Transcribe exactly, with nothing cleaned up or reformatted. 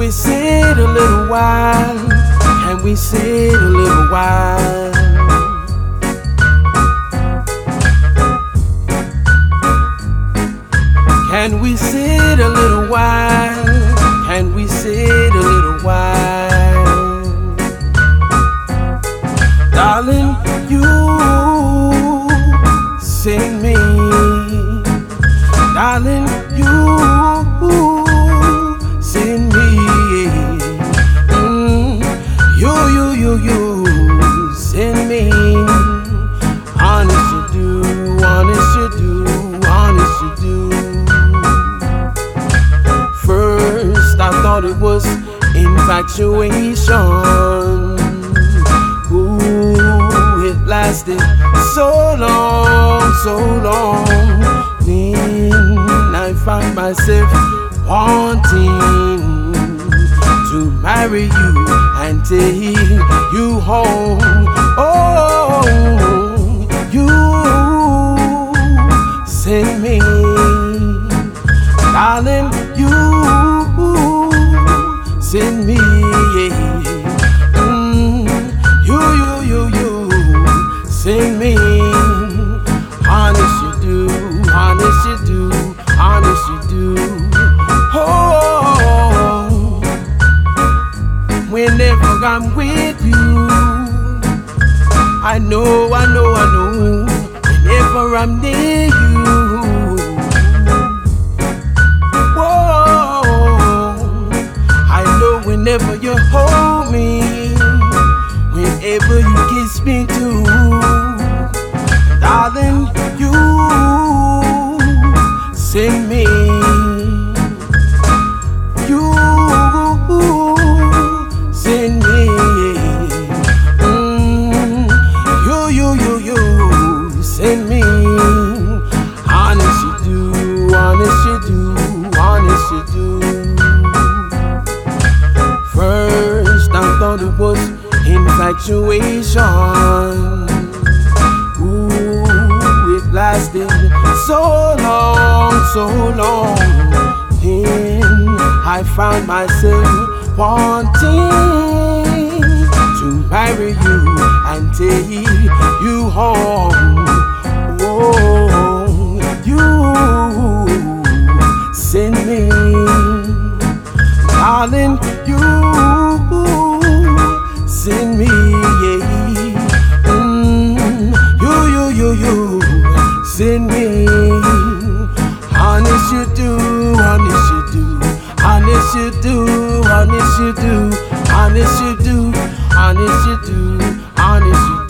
we sit a little while? Can we sit a little while? Can we sit a little while? Can we sit a little while? Darling, you sing me. Darling, you sing me. Mm, you, you, you, you sing me. Honest you do, honest you do, honest you do. First I thought it was infatuation. Ooh, it lasted so long, so long. Then I found myself wanting to marry you and take you home. Oh, you send me, darling, you send me, yeah. Mm, you, you, you, you send me. Honest you do, honest you do, honest you do. Oh, whenever I'm with you, I know, I know, I know. Whenever I'm near you, whenever you hold me, whenever you kiss me too, darling, you sing me. You sing me. Mm, you, you, you, you sing me. Honest you do, honest you do, honest you do. First I thought it was infatuation. Ooh, it lasted so long, so long. Then I found myself wanting to marry you and take you home. Oh, you send me, darling, you send me, yeah. Mm, you, you, you, you send me. Honest you do, honest you do, honest you do, honest you do, honest you do, honest you do, honest you do.